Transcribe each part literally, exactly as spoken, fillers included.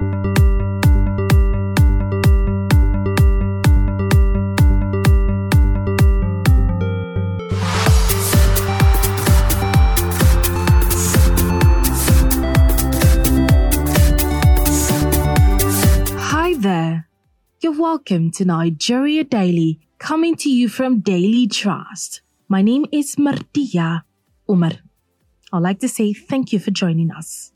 You're welcome to Nigeria Daily, coming to you from Daily Trust. My name is Martia Umar. I'd like to say thank you for joining us.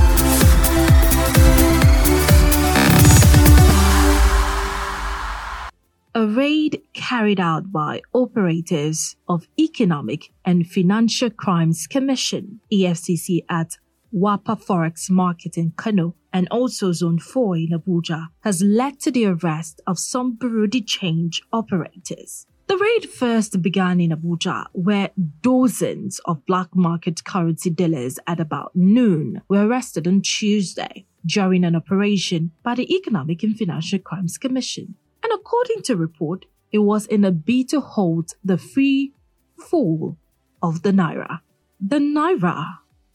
A raid carried out by operatives of Economic and Financial Crimes Commission, E F C C, at Wapa Forex Market in Kano and also Zone four in Abuja has led to the arrest of some bureau de change operators. The raid first began in Abuja, where dozens of black market currency dealers at about noon were arrested on Tuesday during an operation by the Economic and Financial Crimes Commission. And according to report, it was in a bid to halt the free fall of the Naira. The Naira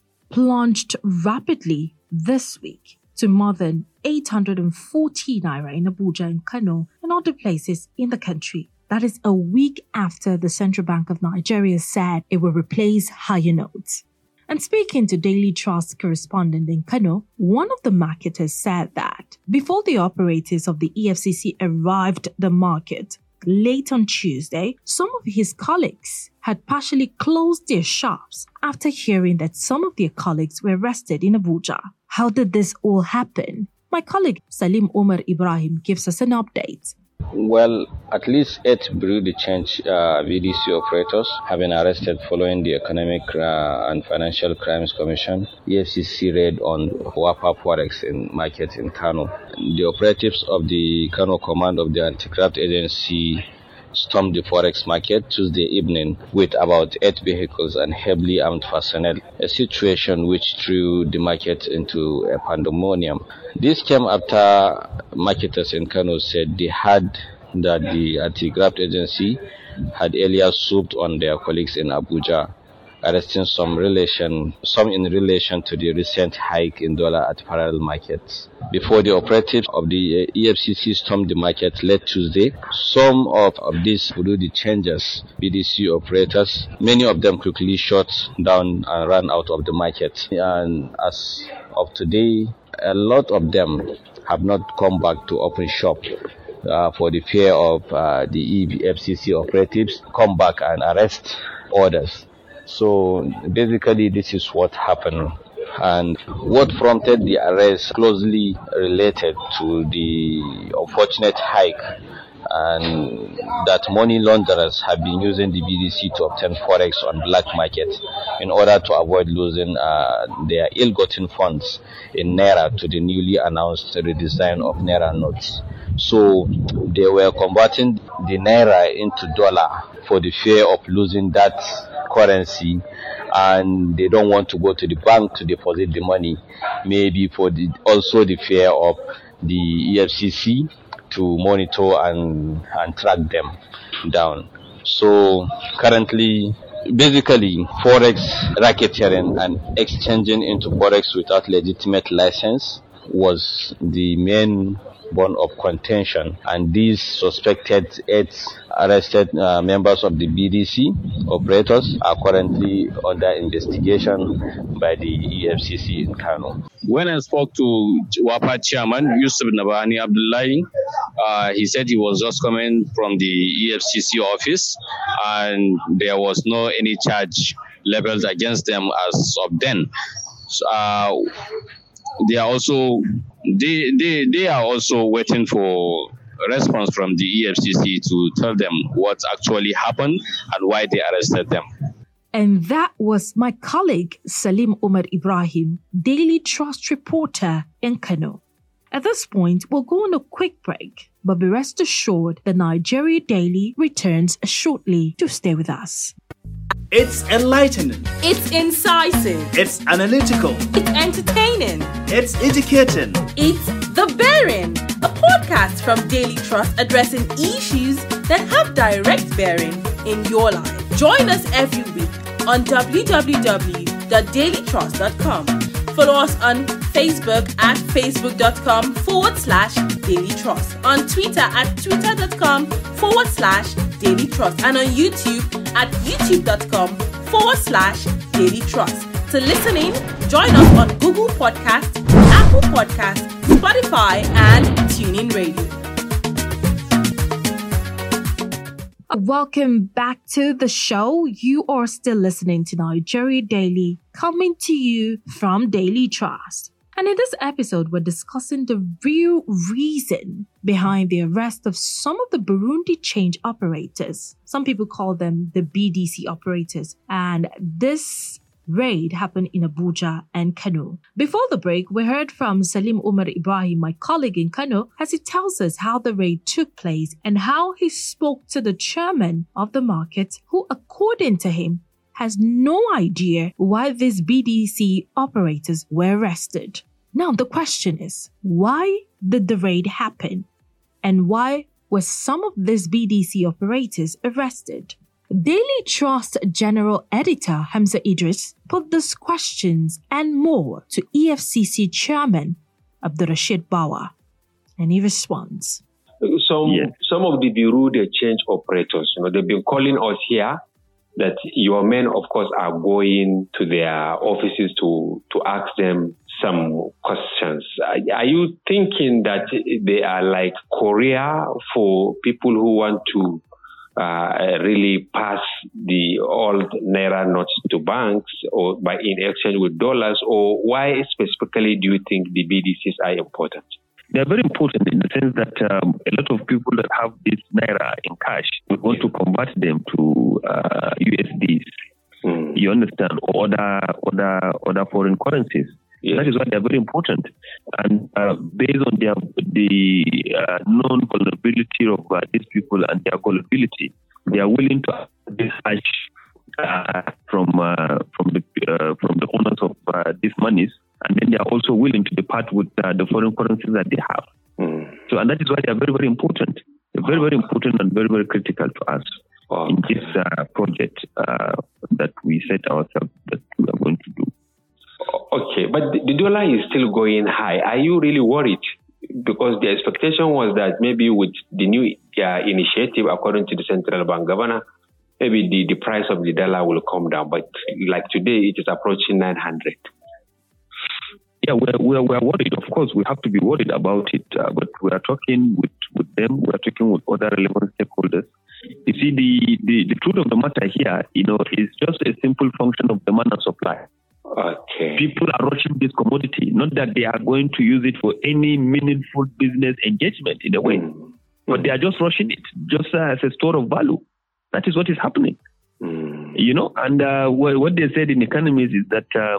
plunged rapidly this week to more than eight hundred forty Naira in Abuja and Kano and other places in the country. That is a week after the Central Bank of Nigeria said it will replace higher notes. And speaking to Daily Trust correspondent in Kano, one of the marketers said that before the operators of the E F C C arrived at the market late on Tuesday, some of his colleagues had partially closed their shops after hearing that some of their colleagues were arrested in Abuja. How did this all happen? My colleague Salim Omar Ibrahim gives us an update. Well, at least eight bureau de change uh, B D C operators have been arrested following the Economic uh, and Financial Crimes Commission E F C C raid on Wapa Forex in market in Kano. The operatives of the Kano command of the Anti-Graft Agency stormed the Forex market Tuesday evening with about eight vehicles and heavily armed personnel, a situation which threw the market into a pandemonium. This came after marketers in Kano said they had that the Anti-Graft Agency had earlier swooped on their colleagues in Abuja, arresting some relation, some in relation to the recent hike in dollar at parallel markets. Before the operatives of the E F C C stormed the market late Tuesday, some of, of these bureau de changers, B D C operators, many of them quickly shut down and ran out of the market. And as of today, a lot of them have not come back to open shop uh, for the fear of uh, the E F C C operatives come back and arrest others. So basically this is what happened, and what prompted the arrest closely related to the unfortunate hike and that money launderers have been using the B D C to obtain forex on black market in order to avoid losing uh, their ill-gotten funds in Naira to the newly announced redesign of Naira notes. So they were converting the Naira into dollar for the fear of losing that currency, and they don't want to go to the bank to deposit the money, maybe for the also the fear of the E F C C to monitor and, and track them down. So currently, basically, forex racketeering and exchanging into forex without legitimate license was the main bone of contention, and these suspected eight arrested uh, members of the B D C operators are currently under investigation by the E F C C in Kano. When I spoke to Wapa chairman Yusuf Nabani Abdullahi, uh, he said he was just coming from the E F C C office and there was no any charge leveled against them as of then. So, uh, they are also they, they they are also waiting for a response from the E F C C to tell them what actually happened and why they arrested them. And that was my colleague Salim Omar Ibrahim, Daily Trust reporter in Kano. At this point, we'll go on a quick break, but be rest assured the Nigeria Daily returns shortly. To stay with us. It's enlightening. It's incisive. It's analytical. It's entertaining. It's educating. It's The Bearing, a podcast from Daily Trust addressing issues that have direct bearing in your life. Join us every week on w w w dot daily trust dot com Follow us on Facebook at facebook.com forward slash Daily Trust, on Twitter at twitter.com forward slash Daily Trust, and on YouTube at youtube.com forward slash Daily Trust. To listen in, join us on Google Podcasts, Apple Podcasts, Spotify, and TuneIn Radio. Welcome back to the show. You are still listening to Nigeria Daily, coming to you from Daily Trust. And in this episode, we're discussing the real reason behind the arrest of some of the Burundi change operators. Some people call them the B D C operators. And this raid happened in Abuja and Kano. Before the break, we heard from Salim Umar Ibrahim, my colleague in Kano, as he tells us how the raid took place and how he spoke to the chairman of the market, who, according to him, has no idea why these B D C operators were arrested. Now, the question is, why did the raid happen? And why were some of these B D C operators arrested? Daily Trust General Editor Hamza Idris put these questions and more to E F C C Chairman Abdurrashid Bawa, and he responds. Some yes. some of the bureau de change operators, you know, they've been calling us here that your men, of course, are going to their offices to to ask them some questions. Are you thinking that they are like Korea for people who want to Uh, really pass the old Naira notes to banks or by in exchange with dollars? Or why specifically do you think the B D Cs are important? They're very important in the sense that um, a lot of people that have this Naira in cash would want to convert them to uh, U S Ds. Mm. You understand? Or other, other, other foreign currencies. Yes. That is why they're very important. And uh, based on their, the uh, known vulnerability of uh, these people and their gullibility, they are willing to dispatch uh, from uh, from the uh, from the owners of uh, these monies, and then they are also willing to depart with uh, the foreign currencies that they have. Mm. So, and that is why they are very, very important. They're very, very important and very, very critical to us okay. in this uh, project uh, that we set ourselves that we are going to do. Okay, but the dollar is still going high. Are you really worried? Because the expectation was that maybe with the new uh, initiative, according to the central bank governor, maybe the, the price of the dollar will come down. But like today, it is approaching nine hundred. Yeah, we're, we're, we're worried. Of course, we have to be worried about it. Uh, but we are talking with, with them. We are talking with other relevant stakeholders. You see, the, the, the truth of the matter here, you know, is just a simple function of demand and supply. Okay. People are rushing this commodity, not that they are going to use it for any meaningful business engagement in a way, mm. but they are just rushing it just uh, as a store of value. That is what is happening. Mm. You know, and uh, what, what they said in economies is that uh,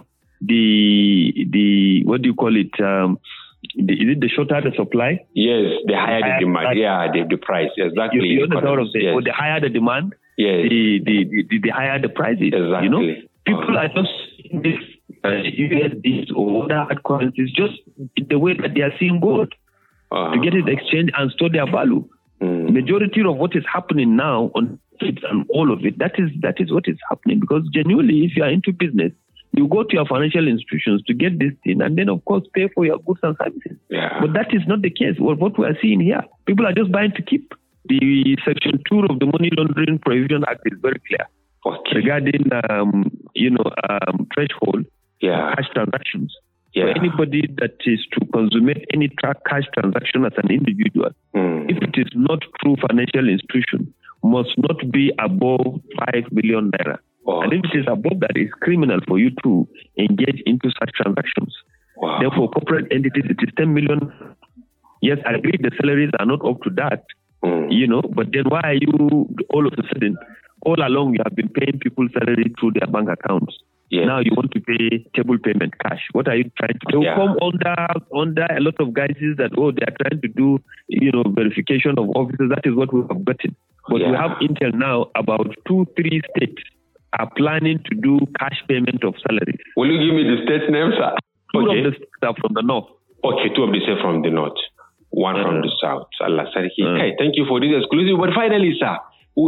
the, the, what do you call it? Um, the, is it the shorter the supply? Yes, the higher the, higher the demand. Yeah, the, the price. Exactly. You, you know the, of the, yes. Or the higher the demand, yes. the, the, the, the higher the prices. Exactly. You know, people oh. are just in this uh, U S Ds or other hard currencies just in the way that they are seeing gold uh-huh. to get it exchanged and store their value. Mm. Majority of what is happening now on it and all of it, that is that is what is happening. Because genuinely, if you are into business, you go to your financial institutions to get this thing and then, of course, pay for your goods and services. Yeah. But that is not the case. Well, what we are seeing here, people are just buying to keep. The Section two of the Money Laundering Prohibition Act is very clear. Okay. Regarding, um, you know, um, threshold yeah. for cash transactions. Yeah. For anybody that is to consummate any tra- cash transaction as an individual, mm. if it is not through financial institution, must not be above five million naira. Oh. And if it is above that, it's criminal for you to engage into such transactions. Wow. Therefore, corporate entities, it is ten million. Yes, I agree the salaries are not up to that, mm. you know, but then why are you all of a sudden, all along you have been paying people salary through their bank accounts. Yes. Now you want to pay table payment cash. What are you trying to do? Yeah. Come under under a lot of guises that, oh, they are trying to do, you know, verification of offices. That is what we have gotten. But yeah. we have intel now about two, three states are planning to do cash payment of salaries. Will you give me the state names, sir? Two okay. of the states are from the north. Okay, two of the states from the north. One uh, from the south. Allah Sarki. Uh, hey, thank you for this exclusive. But finally, sir,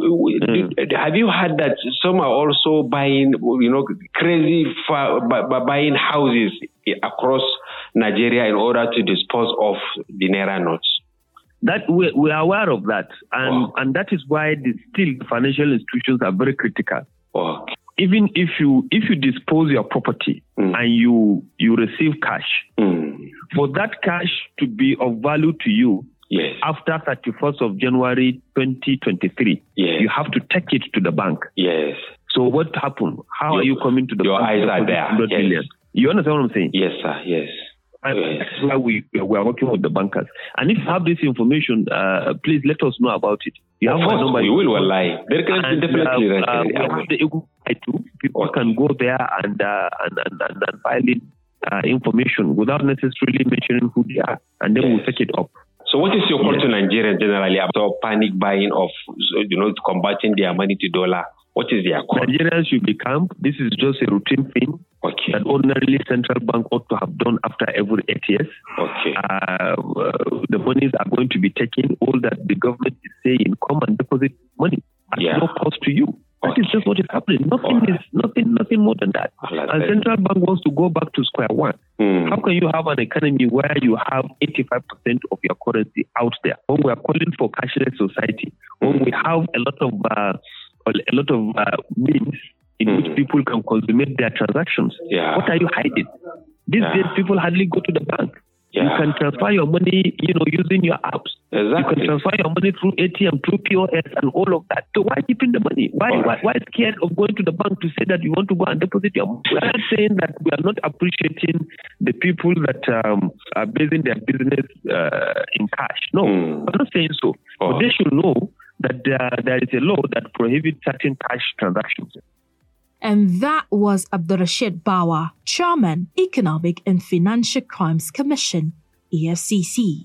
Mm. have you heard that some are also buying, you know, crazy fa- b- b- buying houses across Nigeria in order to dispose of the Naira notes? That we, we are aware of that, and wow. and that is why the still financial institutions are very critical. Wow. Even if you if you dispose your property mm. and you you receive cash, mm. for that cash to be of value to you, yes. after thirty-first of January twenty twenty-three, yes. you have to take it to the bank. Yes. So what happened? How your, are you coming to the your bank? Your eyes are there. Yes. Billion? You understand what I'm saying? Yes, sir. Yes. And that's why we, we are working with the bankers. And if you have this information, uh, please let us know about it. You have of course, number. We will lie. There can and, definitely uh, uh, we have the Eagle too. People okay. can go there and, uh, and, and, and, and file in uh, information without necessarily mentioning who they are. And then yes. we'll take it up. So what is your call yes. to Nigerians generally about panic buying of, you know, converting their money to dollar? What is their call? Nigerians should be calm. This is just a routine thing okay. that ordinarily central bank ought to have done after every eight years. Okay. Uh, uh, the monies are going to be taken. All that the government is saying, come and deposit money at yeah. no cost to you. That okay. is just what is happening. Nothing right. is nothing, nothing more than that. Right. And central bank wants to go back to square one. Mm. How can you have an economy where you have eighty-five percent of your currency out there? When we are calling for cashless society, when we have a lot of uh, a lot of uh, means in mm. which people can consummate their transactions. Yeah. What are you hiding? These yeah. days, people hardly go to the bank. Yeah. You can transfer your money, you know, using your apps. Exactly. You can transfer your money through A T M, through P O S, and all of that. So why keeping the money? Why, right. why, why scared of going to the bank to say that you want to go and deposit your money? We are not saying that we are not appreciating the people that um, are basing their business uh, in cash. No, mm. we're not saying so. Oh. But they should know that there, there is a law that prohibits certain cash transactions. And that was Abdurrashid Bawa, Chairman, Economic and Financial Crimes Commission, E F C C.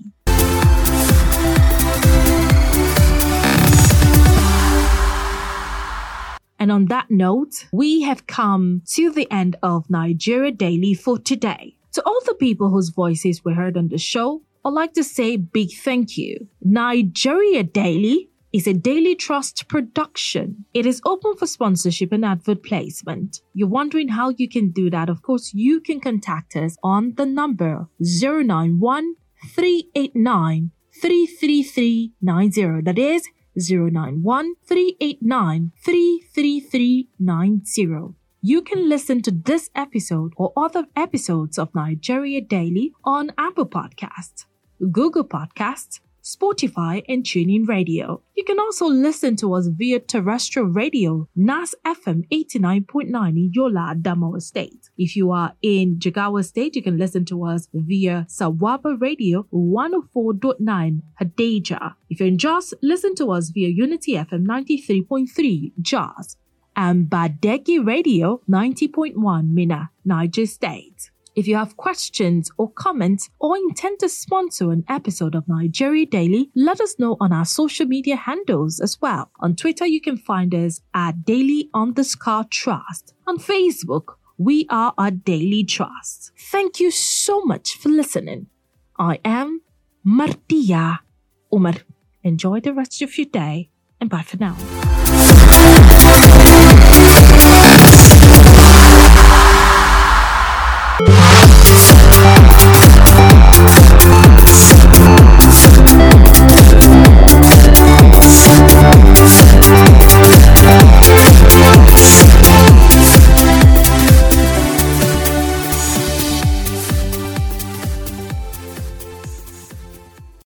And on that note, we have come to the end of Nigeria Daily for today. To all the people whose voices were heard on the show, I'd like to say a big thank you. Nigeria Daily is a Daily Trust production. It is open for sponsorship and advert placement. You're wondering how you can do that? Of course, you can contact us on the number zero nine one, three eight nine, three three three nine zero. That is zero nine one, three eight nine, three three three nine zero. You can listen to this episode or other episodes of Nigeria Daily on Apple Podcasts, Google Podcasts, Spotify, and TuneIn Radio. You can also listen to us via terrestrial radio, N A S F M eighty-nine point nine in Yola, Adamawa State. If you are in Jigawa State, you can listen to us via Sawaba Radio one oh four point nine Hadeja. If you're in Jos, listen to us via Unity F M ninety-three point three Jos and Badegi Radio ninety point one Mina, Niger State. If you have questions or comments or intend to sponsor an episode of Nigeria Daily, let us know on our social media handles as well. On Twitter, you can find us at Daily underscore Trust. On Facebook, we are at Daily Trust. Thank you so much for listening. I am Martia Umar. Enjoy the rest of your day and bye for now. We'll be right back.